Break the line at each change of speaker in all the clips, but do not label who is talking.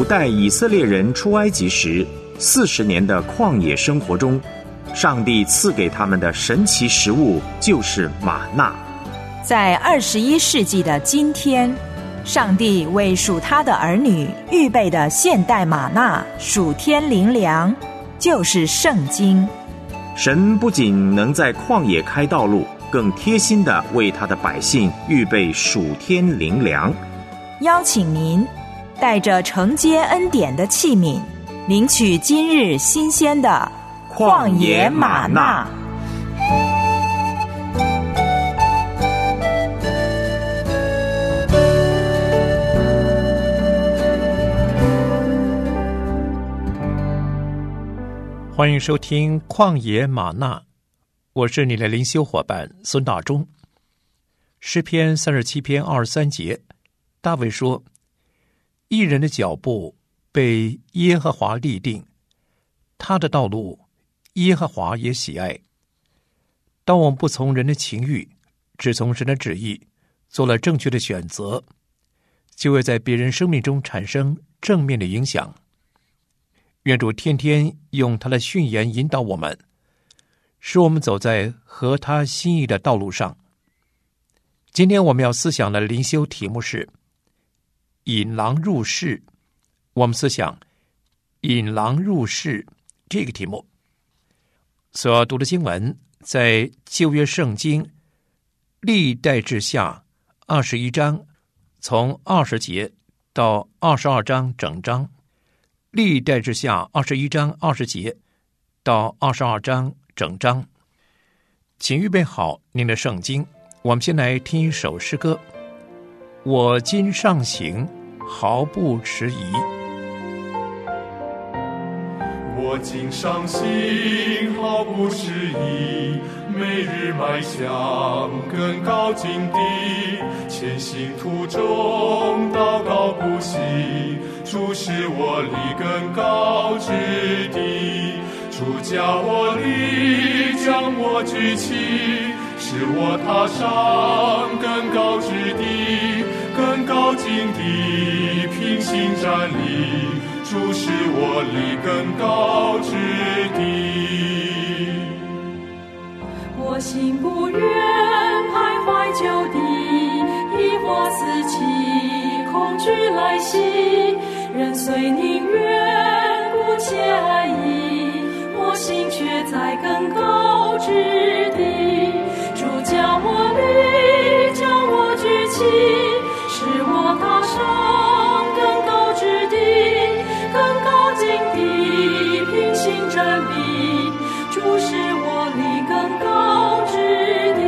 古代以色列人出埃及时40年的旷野生活中，上帝赐给他们的神奇食物就是玛纳。
在21世纪的今天，上帝为属他的儿女预备的现代玛纳属天灵粮，就是圣经。
神不仅能在旷野开道路，更贴心地为他的百姓预备属天灵粮。
邀请您带着承接恩典的器皿，领取今日新鲜的旷野玛纳。
欢迎收听旷野玛纳，我是你的灵修伙伴孙大中。诗篇37篇23节，大卫说：义人的脚步被耶和华立定，他的道路耶和华也喜爱。当我们不从人的情欲，只从神的旨意，做了正确的选择，就会在别人生命中产生正面的影响。愿主天天用他的训言引导我们，使我们走在合他心意的道路上。今天我们要思想的灵修题目是引狼入室。我们思想引狼入室这个题目所要读的经文在旧约圣经历代志下21章，从20节到22章整章。历代志下21章20节到22章整章。请预备好您的圣经，我们先来听一首诗歌。我今上行，毫不迟疑。
我今上行，毫不迟疑，每日迈向更高境地，前行途中祷告不息，主使我立更高之地，主叫我立，将我举起，使我踏上更高之地，更高境地，平行站立，主使我立更高之地。
我心不愿徘徊就地，疑惑四起，恐惧来袭，人虽宁愿姑且安逸，我心却在更高之地。主叫我立，将我举起，使我踏上更高之地，更高境地，平行站立，主使我立更高之地。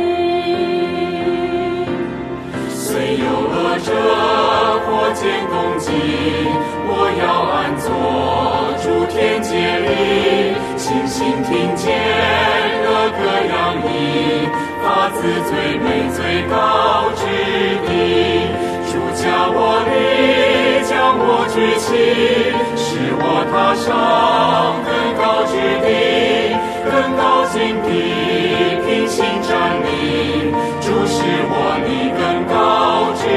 虽有恶者或见攻击，我要安坐诸天界里，清醒听见乐歌洋溢，发自最美最高之地。主叫我立，将我举起，使我踏上更高之地，更高境地，平行站立，主使我立更高之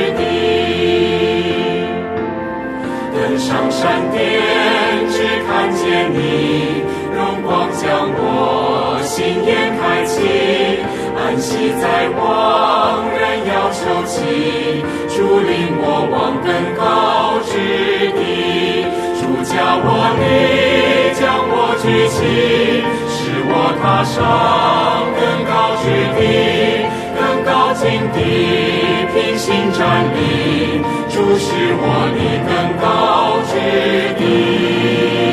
地。登上山巅，只看见你，荣光将我心眼开启，安息在望，人要求起，主领我往更高之地。主叫我立，将我举起，使我踏上更高之地，更高境地，平行站立，主使我立更高之地。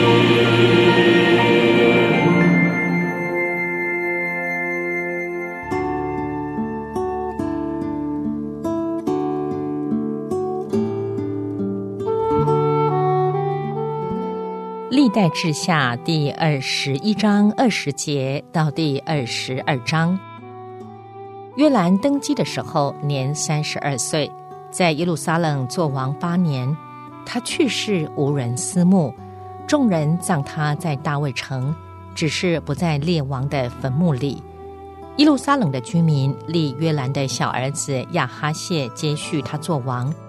历代志下第21章20节到第22章。约兰登基的时候年32岁，在耶路撒冷作王8年。他去世无人思慕，众人葬他在大卫城，只是不在列王的坟墓里。耶路撒冷的居民立约兰的小儿子亚哈谢接续他做王。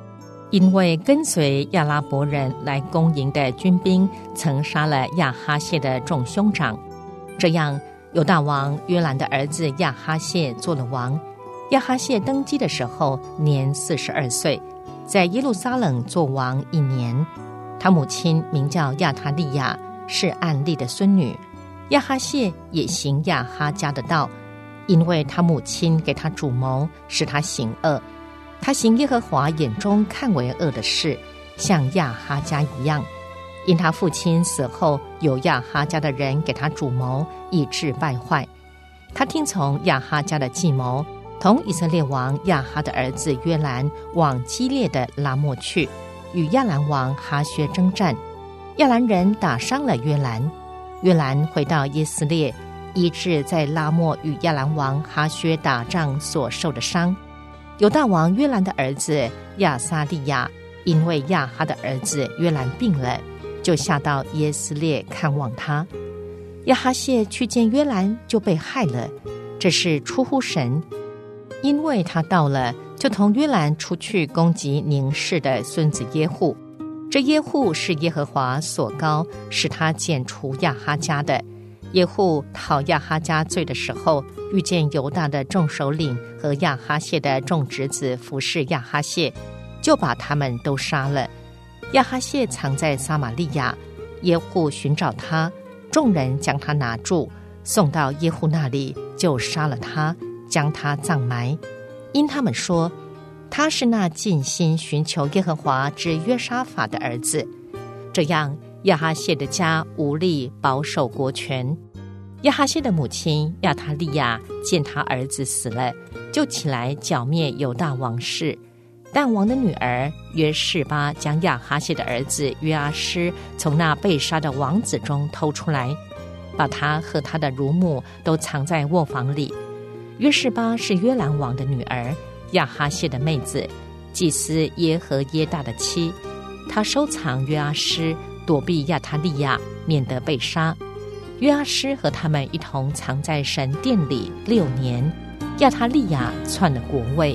因为跟随亚拉伯人来攻营的军兵曾杀了亚哈谢的众兄长，这样犹大王约兰的儿子亚哈谢做了王。亚哈谢登基的时候年42岁，在耶路撒冷做王1年。他母亲名叫亚他利亚，是暗利的孙女。亚哈谢也行亚哈家的道，因为他母亲给他主谋，使他行恶。他行耶和华眼中看为恶的事，像亚哈家一样。因他父亲死后，有亚哈家的人给他主谋，以致败坏。他听从亚哈家的计谋，同以色列王亚哈的儿子约兰往基列的拉末去，与亚兰王哈薛征战。亚兰人打伤了约兰，约兰回到耶斯列，医治在拉末与亚兰王哈薛打仗所受的伤。犹大王约兰的儿子亚撒利亚因为亚哈的儿子约兰病了，就下到耶斯列看望他。亚哈谢去见约兰，就被害了，这是出乎神。因为他到了，就同约兰出去攻击宁氏的孙子耶户。这耶户是耶和华所膏，使他剪除亚哈家的。耶户讨亚哈家罪的时候，遇见犹大的众首领和亚哈谢的众侄子服侍亚哈谢，就把他们都杀了。亚哈谢藏在撒玛利亚，耶户寻找他，众人将他拿住，送到耶户那里，就杀了他，将他葬埋。因他们说，他是那尽心寻求耶和华之约沙法的儿子。这样亚哈谢的家无力保守国权。亚哈谢的母亲亚他利亚见他儿子死了，就起来剿灭犹大王室。但王的女儿约示巴将亚哈谢的儿子约阿施从那被杀的王子中偷出来，把他和他的乳母都藏在卧房里。约示巴是约兰王的女儿，亚哈谢的妹子，祭司耶和耶大的妻。他收藏约阿施，躲避亚他利亚，免得被杀。约阿施和他们一同藏在神殿里6年。亚他利亚篡了国位。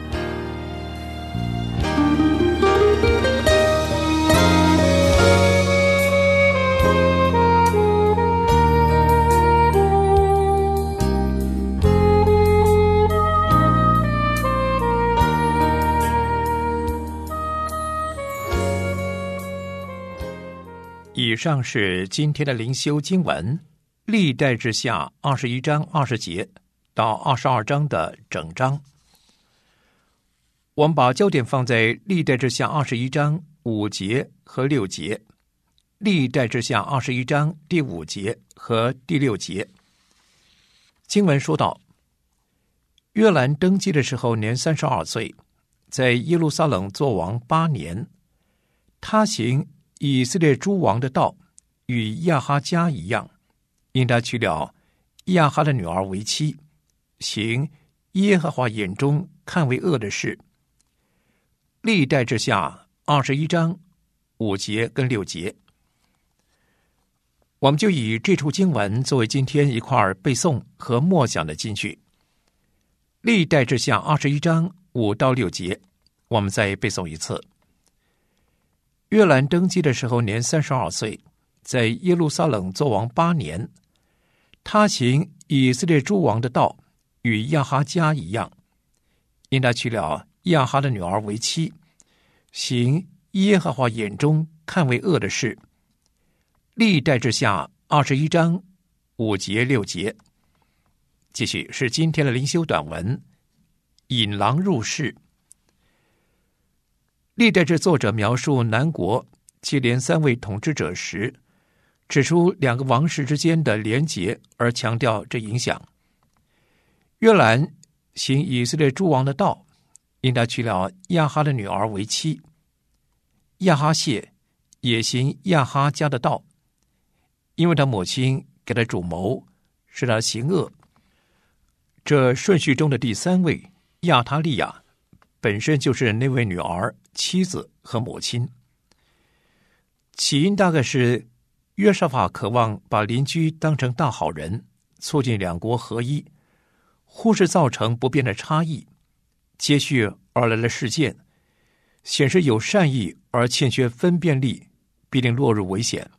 以上是今天的灵修经文，历代志下21章20节到22章的整章。我们把焦点放在历代志下21章5节和6节，历代志下21章第5节和第6节。经文说到，约兰登基的时候年32岁，在耶路撒冷作王8年。他行以色列诸王的道，与亚哈家一样，因他娶了亚哈的女儿为妻，行耶和华眼中看为恶的事。历代志下21章5节跟6节，我们就以这处经文作为今天一块背诵和默想的金句。历代志下21章5到6节，我们再背诵一次。约兰登基的时候年32岁，在耶路撒冷作王8年。他行以色列诸王的道，与亚哈家一样，因他娶了亚哈的女儿为妻，行耶和华眼中看为恶的事。历代志下21章5节6节。继续是今天的灵修短文，引狼入室。历代志作者描述南国接连3位统治者时，指出2个王室之间的连结，而强调这影响。约兰行以色列诸王的道，因他娶了亚哈的女儿为妻。亚哈谢也行亚哈家的道，因为他母亲给他主谋，使他行恶。这顺序中的第3位亚他利亚本身就是那位女儿、妻子和母亲。起因大概是约沙法渴望把邻居当成大好人，促进2国合一，忽视造成不便的差异。接续而来的事件， 显示有善意而欠缺分辨力，必定落入危险。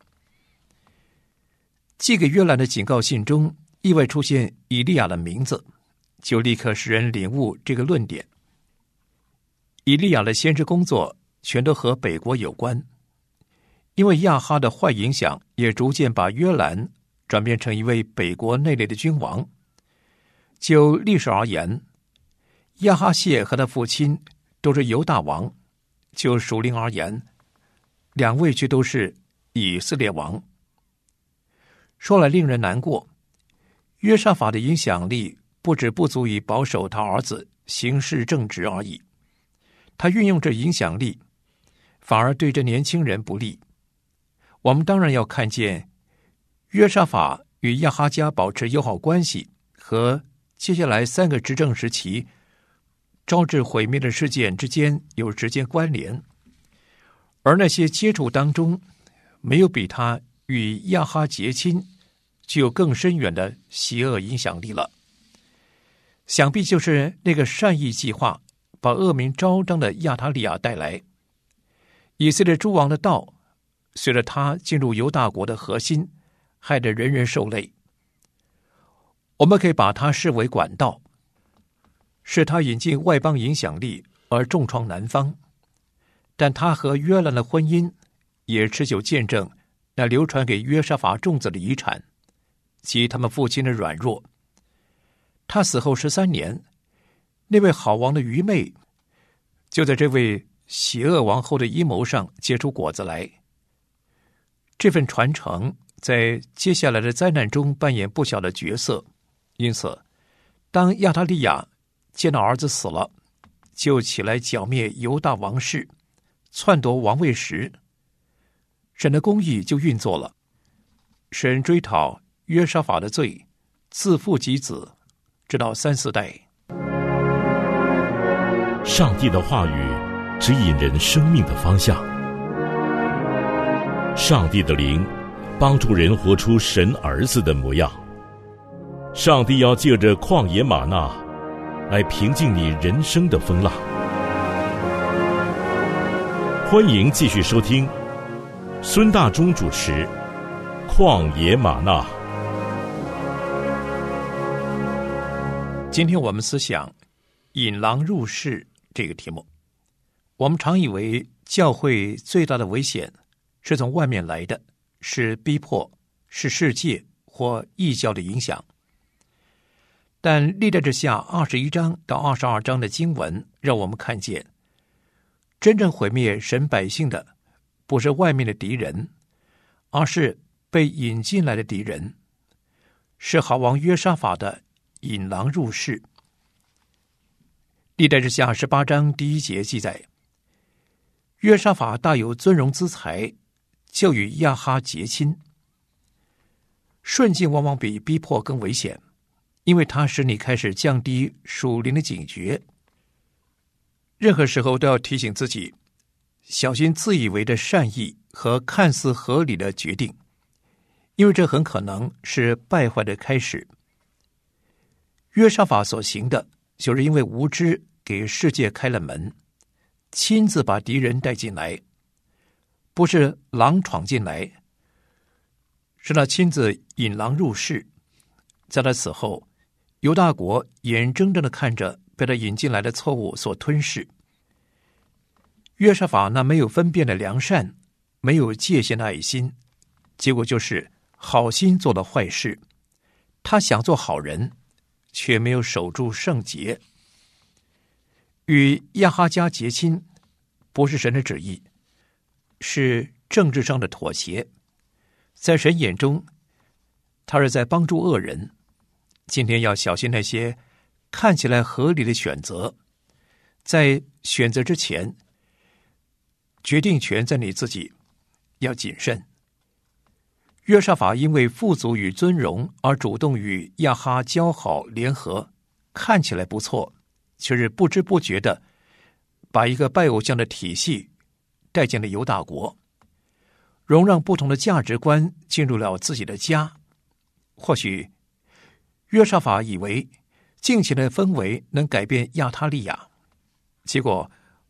寄给约兰的警告信中意外出现以利亚的名字，就立刻使人领悟这个论点。以利亚的先知工作全都和北国有关，因为亚哈的坏影响也逐渐把约兰转变成一位北国内类的君王。就历史而言，亚哈谢和他父亲都是犹大王；就属灵而言，两位却都是以色列王。说来令人难过，约沙法的影响力不止不足以保守他儿子行事正直而已，他运用这影响力，反而对这年轻人不利。我们当然要看见约沙法与亚哈家保持友好关系和接下来3个执政时期招致毁灭的事件之间有直接关联，而那些接触当中没有比他与亚哈结亲具有更深远的邪恶影响力了。想必就是那个善意计划把恶名昭彰的亚他利亚带来。以色列诸王的道随着他进入犹大国的核心，害得人人受累。我们可以把它视为管道，使他引进外邦影响力而重创南方。但他和约兰的婚姻也持久见证那流传给约沙法众子的遗产，及他们父亲的软弱。他死后13年，那位好王的愚昧就在这位邪恶王后的阴谋上结出果子来。这份传承在接下来的灾难中扮演不小的角色。因此当亚他利亚见到儿子死了，就起来剿灭犹大王室，篡夺王位时，神的公义就运作了。神追讨约沙法的罪，自父及子，直到3、4代。
上帝的话语指引人生命的方向，上帝的灵帮助人活出神儿子的模样。上帝要借着旷野吗哪来平静你人生的风浪。欢迎继续收听孙大中主持《旷野吗哪》。
今天我们思想引狼入室这个题目。我们常以为教会最大的危险是从外面来的，是逼迫，是世界或异教的影响。但历代志下21章到22章的经文让我们看见，真正毁灭神百姓的不是外面的敌人，而是被引进来的敌人，是好王约沙法的引狼入室。历代志下18章第1节记载，约沙法大有尊荣资财，就与亚哈结亲。顺境往往比逼迫更危险，因为它使你开始降低属灵的警觉。任何时候都要提醒自己，小心自以为的善意和看似合理的决定，因为这很可能是败坏的开始。约沙法所行的，就是因为无知给世界开了门，亲自把敌人带进来，不是狼闯进来，是他亲自引狼入室。在他死后，犹大国眼睁睁地看着被他引进来的错误所吞噬。约沙法那没有分辨的良善，没有界限的爱心，结果就是好心做了坏事。他想做好人，却没有守住圣洁。与亚哈家结亲不是神的旨意，是政治上的妥协。在神眼中，他是在帮助恶人。今天要小心那些看起来合理的选择，在选择之前，决定权在你自己，要谨慎。约沙法因为富足与尊荣而主动与亚哈交好联合，看起来不错，却是不知不觉的把一个拜偶像的体系带进了犹大国，容让不同的价值观进入了自己的家。或许约沙法以为近前的氛围能改变亚他利亚，结果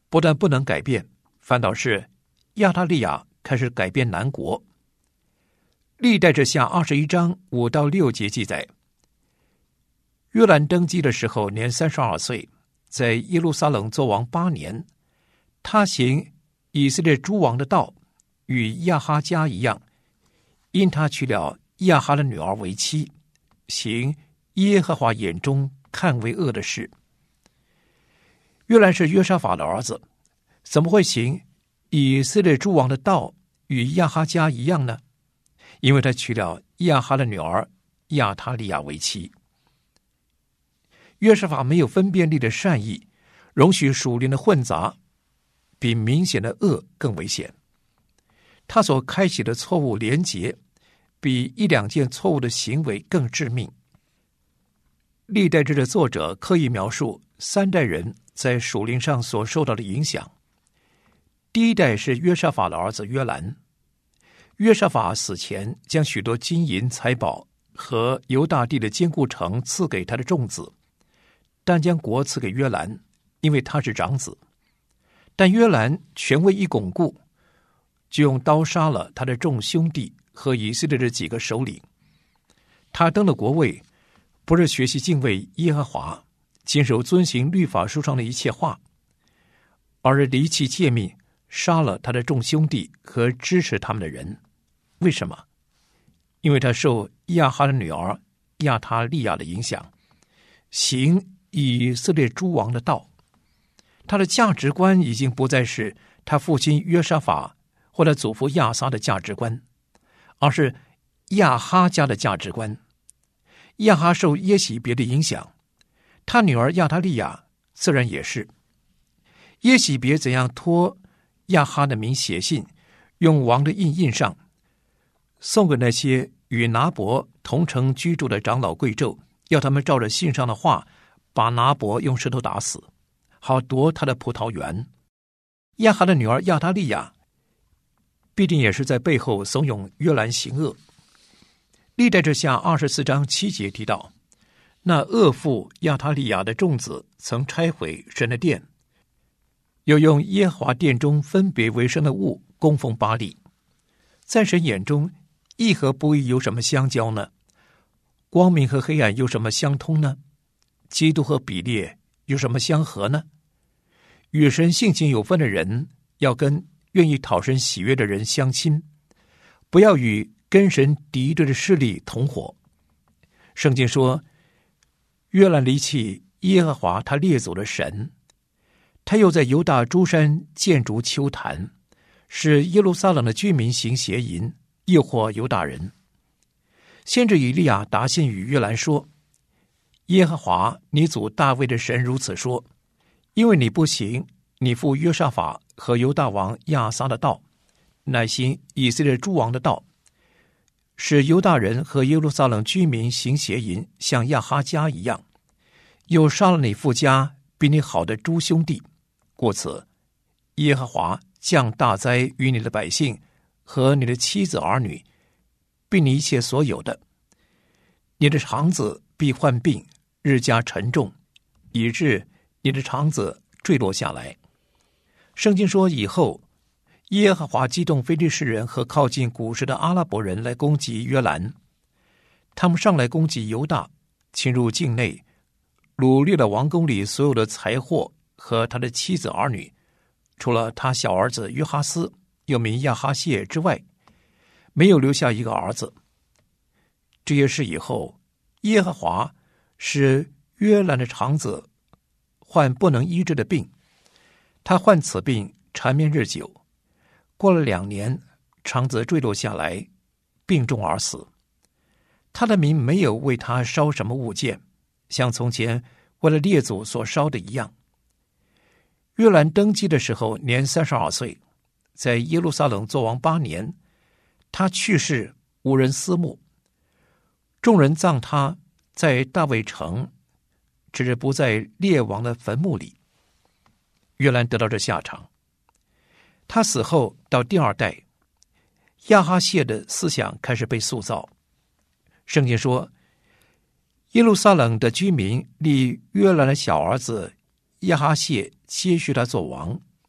不但不能改变，反倒是亚他利亚开始改变南国。历代志下21章5到6节记载，约兰登基的时候年32岁，在耶路撒冷作王8年，他行以色列诸王的道，与亚哈家一样，因他娶了亚哈的女儿为妻，行耶和华眼中看为恶的事。约兰是约沙法的儿子，怎么会行以色列诸王的道，与亚哈家一样呢？因为他娶了亚哈的女儿亚他利亚为妻。约沙法没有分辨力的善意，容许属灵的混杂，比明显的恶更危险。他所开启的错误连结，比一两件错误的行为更致命。历代志的作者刻意描述3代人在属灵上所受到的影响。第一代是约沙法的儿子约兰。约沙法死前将许多金银财宝和犹大地的坚固城赐给他的众子，但将国赐给约兰，因为他是长子。但约兰权位一巩固，就用刀杀了他的众兄弟和以色列的几个首领。他登了国位，不是学习敬畏耶和华，谨守遵行律法书上的一切话，而是离弃诫命，杀了他的众兄弟和支持他们的人。为什么？因为他受亚哈的女儿亚他利亚的影响，行以色列诸王的道。他的价值观已经不再是他父亲约沙法或者祖父亚撒的价值观，而是亚哈家的价值观。亚哈受耶洗别的影响，他女儿亚他利亚自然也是。耶洗别怎样托亚哈的名写信，用王的印上，送给那些与拿伯同城居住的长老贵胄，要他们照着信上的话，把拿伯用石头打死，好夺他的葡萄园。亚哈的女儿亚他利亚必定也是在背后怂恿约兰行恶。历代志下24章7节提到，那恶妇亚他利亚的众子曾拆毁神的殿，又用耶和华殿中分别为圣的物供奉巴力。在神眼中，义和不义有什么相交呢？光明和黑暗有什么相通呢？基督和比列有什么相合呢？与神性情有分的人，要跟愿意讨神喜悦的人相亲，不要与跟神敌对的势力同伙。圣经说，约兰离弃耶和华他列祖的神，他又在犹大诸山建筑丘坛，使耶路撒冷的居民行邪淫，诱惑犹大人。先知以利亚答信与约兰说，耶和华你祖大卫的神如此说，因为你不行你父约沙法和犹大王亚撒的道，乃行以色列诸王的道，使犹大人和耶路撒冷居民行邪淫，像亚哈家一样，又杀了你父家比你好的诸兄弟。故此，耶和华降大灾于你的百姓和你的妻子儿女，并你一切所有的。你的肠子必患病，日加沉重，以致你的肠子坠落下来。圣经说，以后耶和华激动非利士人和靠近古时的阿拉伯人来攻击约兰，他们上来攻击犹大，侵入境内，掳掠了王宫里所有的财货和他的妻子儿女，除了他小儿子约哈斯又名亚哈谢之外，没有留下一个儿子。这些事以后，耶和华使约兰的肠子患不能医治的病，他患此病缠绵日久，过了2年，肠子坠落下来，病重而死。他的民没有为他烧什么物件，像从前为了列祖所烧的一样。约兰登基的时候年32岁，在耶路撒冷作王8年，他去世无人私墓，众人葬他在大卫城，只是不在列王的坟墓里。约兰得到这下场。他死后到第2代，亚哈谢的思想开始被塑造。圣经说，耶路撒冷的居民立约兰的小儿子亚哈谢接续他做王，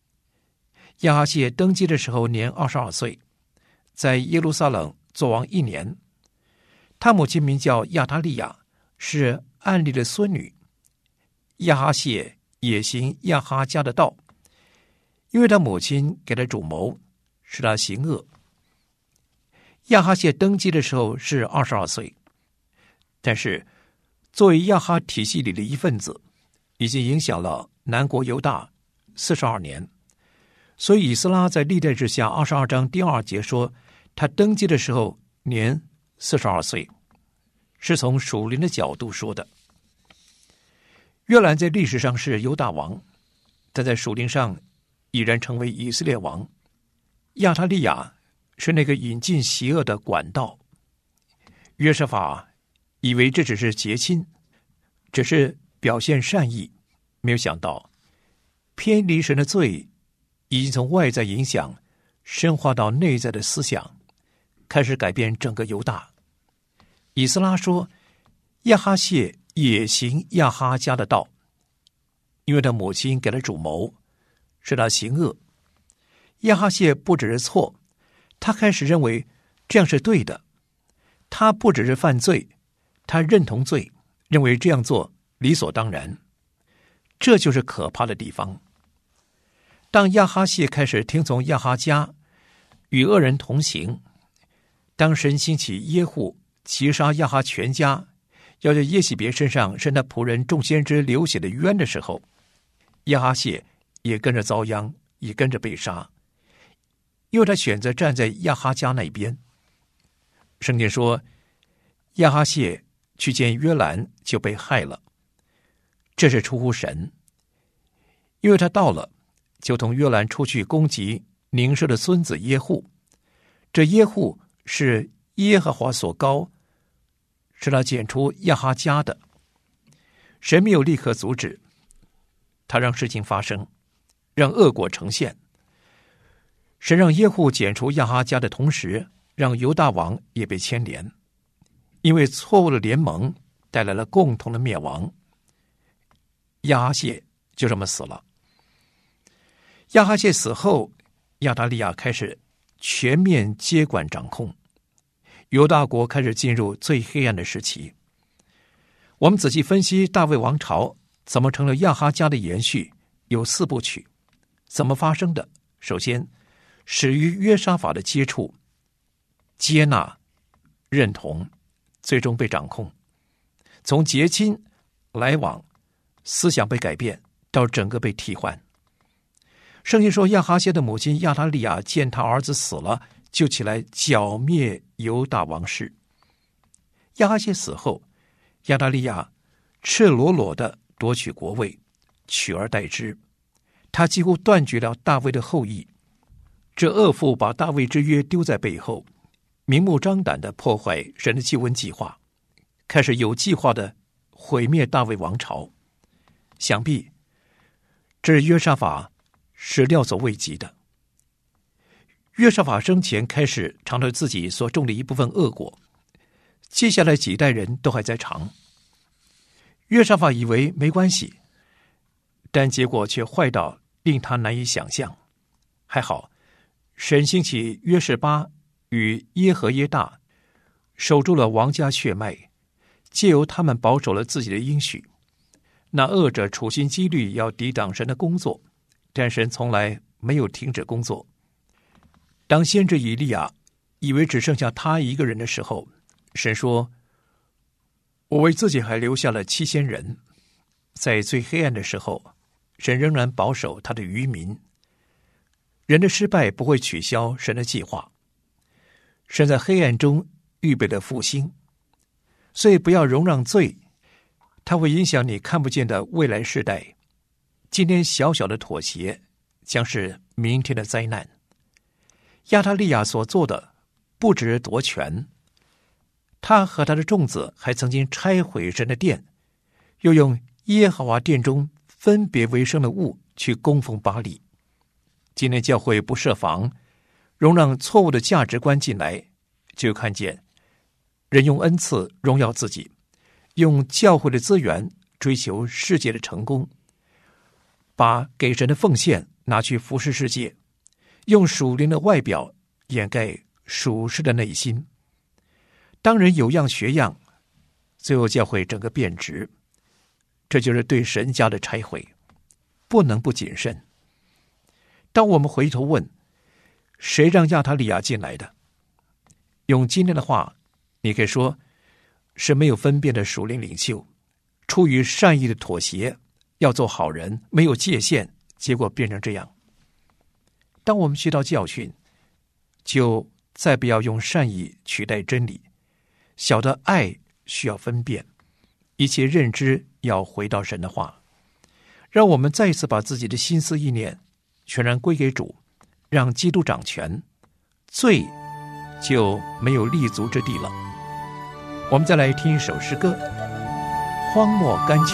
亚哈谢登基的时候年22岁，在耶路撒冷作王1年。他母亲名叫亚他利亚，是暗利的孙女。亚哈谢也行亚哈家的道，因为他母亲给他主谋，使他行恶。亚哈谢登基的时候是22岁，但是作为亚哈体系里的一份子，已经影响了南国犹大42年。所以以斯拉在历代志下22章第2节说，他登基的时候年42岁，是从属灵的角度说的。约兰在历史上是犹大王，但在属灵上已然成为以色列王。亚他利亚是那个引进邪恶的管道。约沙法以为这只是结亲，只是表现善意，没有想到偏离神的罪已经从外在影响深化到内在的思想，开始改变整个犹大。以斯拉说，亚哈谢也行亚哈家的道，因为他母亲给了主谋，使他行恶。亚哈谢不只是错，他开始认为这样是对的。他不只是犯罪，他认同罪，认为这样做理所当然。这就是可怕的地方。当亚哈谢开始听从亚哈家，与恶人同行，当神兴起耶户击杀亚哈全家，要在耶洗别身上伸他仆人众先知流血的冤的时候，亚哈谢也跟着遭殃，也跟着被杀，因为他选择站在亚哈家那边。圣经说，亚哈谢去见约兰就被害了，这是出乎神，因为他到了，就同约兰出去攻击宁舍的孙子耶户。这耶户是耶和华所膏，是他剪除亚哈家的。神没有立刻阻止，他让事情发生，让恶果呈现。神让耶户剪除亚哈家的同时，让犹大王也被牵连，因为错误的联盟带来了共同的灭亡。亚哈谢就这么死了。亚哈谢死后，亚达利亚开始全面接管掌控，犹大国开始进入最黑暗的时期。我们仔细分析大卫王朝怎么成了亚哈家的延续，有4部曲。怎么发生的？首先，始于约沙法的接触、接纳、认同，最终被掌控。从结亲、来往、思想被改变，到整个被替换。圣经说，亚哈谢的母亲亚他利亚见他儿子死了，就起来剿灭犹大王室。亚哈谢死后，亚他利亚赤裸裸地夺取国位，取而代之。他几乎断绝了大卫的后裔。这恶妇把大卫之约丢在背后，明目张胆地破坏神的救恩计划，开始有计划地毁灭大卫王朝。想必这是约沙法始料所未及的。约沙法生前开始尝到自己所种的一部分恶果，接下来几代人都还在尝。约沙法以为没关系，但结果却坏到令他难以想象。还好，神兴起约示巴与耶和耶大，守住了王家血脉，借由他们保守了自己的应许。那恶者处心积虑要抵挡神的工作，但神从来没有停止工作。当先知以利亚以为只剩下他一个人的时候，神说，我为自己还留下了7000人。在最黑暗的时候，神仍然保守他的余民。人的失败不会取消神的计划，神在黑暗中预备了复兴。所以不要容让罪，它会影响你看不见的未来世代。今天小小的妥协将是明天的灾难。亚他利亚所做的不只是夺权，他和他的众子还曾经拆毁神的殿，又用耶和华殿中分别为圣的物去供奉巴力。今天教会不设防，容让错误的价值观进来，就看见人用恩赐荣耀自己，用教会的资源追求世界的成功，把给神的奉献拿去服侍世界， 用属灵的外表掩盖属世的内心。当人有样学样，最后教会整个变质，这就是对神家的拆毁，不能不谨慎。当我们回头问，谁让亚他利亚进来的？用今天的话，你可以说是没有分辨的属灵领袖，出于善意的妥协，要做好人，没有界限，结果变成这样。当我们学到教训，就再不要用善意取代真理，晓得爱需要分辨，一切认知要回到神的话。让我们再一次把自己的心思意念全然归给主，让基督掌权，罪就没有立足之地了。我们再来听一首诗歌《荒漠甘泉》。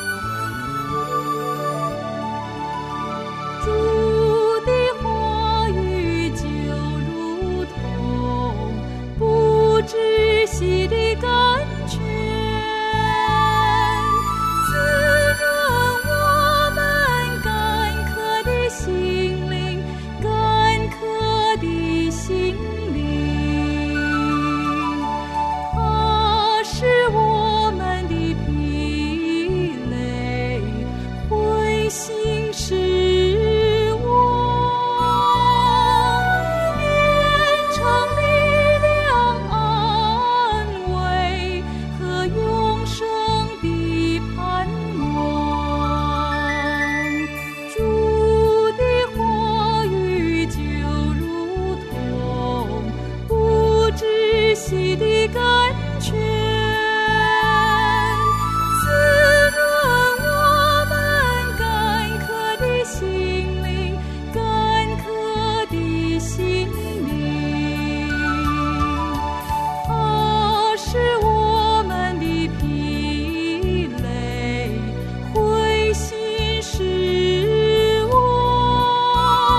主的话语就如同不止息的甘泉，滋润我们干渴的心灵，干渴的心灵。它是我们的疲累，灰心使我变成力量，安慰和永生的盼望。主的话语就如同不止息的甘泉，滋润我们干渴的心灵，干渴的心灵。它是我们的疲累，灰心使我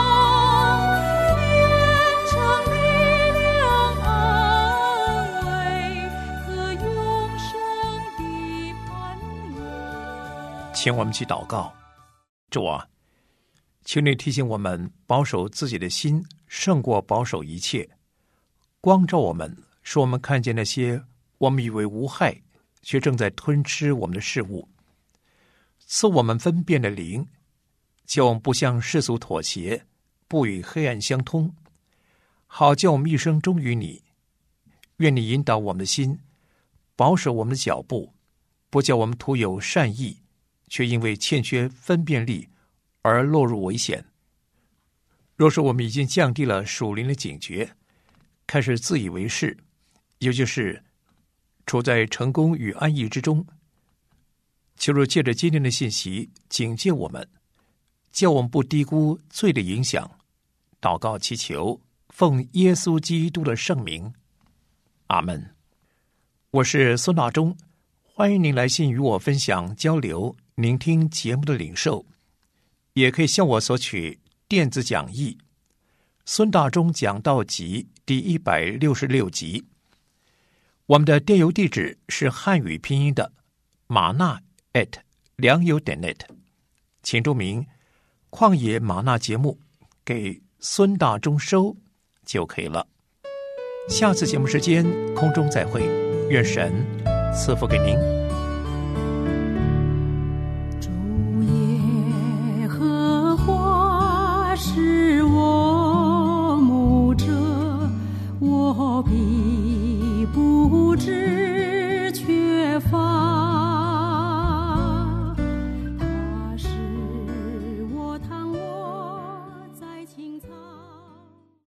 变成力量，安慰和永生的盼望。
请我们去祷告。主啊，求你提醒我们保守自己的心胜过保守一切，光照我们，使我们看见那些我们以为无害却正在吞吃我们的事物，赐我们分辨的灵，叫我们不向世俗妥协，不与黑暗相通，好叫我们一生忠于你。愿你引导我们的心，保守我们的脚步，不叫我们徒有善意，却因为欠缺分辨力而落入危险。若是我们已经降低了属灵的警觉，开始自以为是，也就是处在成功与安逸之中，求主借着今天的信息警戒我们，叫我们不低估罪的影响。祷告祈求，奉耶稣基督的圣名，阿门。我是孙大中，欢迎您来信与我分享交流聆听节目的领受，也可以向我索取电子讲义孙大中讲道集第166集。我们的电邮地址是汉语拼音的玛纳@良友.net， 请注明旷野玛纳节目给孙大中收就可以了。下次节目时间空中再会，愿神赐福给您。